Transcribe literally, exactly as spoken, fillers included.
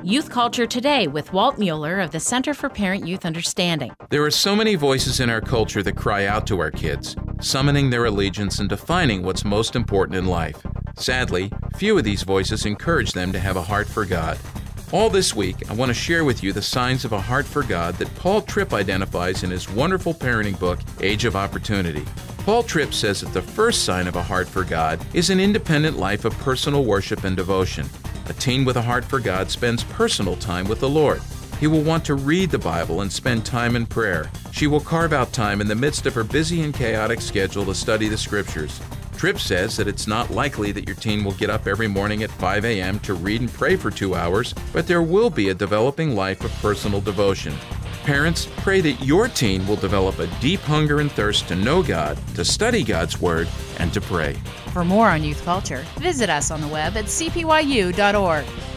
Youth Culture Today with Walt Mueller of the Center for Parent-Youth Understanding. There are so many voices in our culture that cry out to our kids, summoning their allegiance and defining what's most important in life. Sadly, few of these voices encourage them to have a heart for God. All this week, I want to share with you the signs of a heart for God that Paul Tripp identifies in his wonderful parenting book, Age of Opportunity. Paul Tripp says that the first sign of a heart for God is an independent life of personal worship and devotion. A teen with a heart for God spends personal time with the Lord. He will want to read the Bible and spend time in prayer. She will carve out time in the midst of her busy and chaotic schedule to study the Scriptures. Tripp says that it's not likely that your teen will get up every morning at five a.m. to read and pray for two hours, but there will be a developing life of personal devotion. Parents, pray that your teen will develop a deep hunger and thirst to know God, to study God's Word, and to pray. For more on youth culture, visit us on the web at c p y u dot org.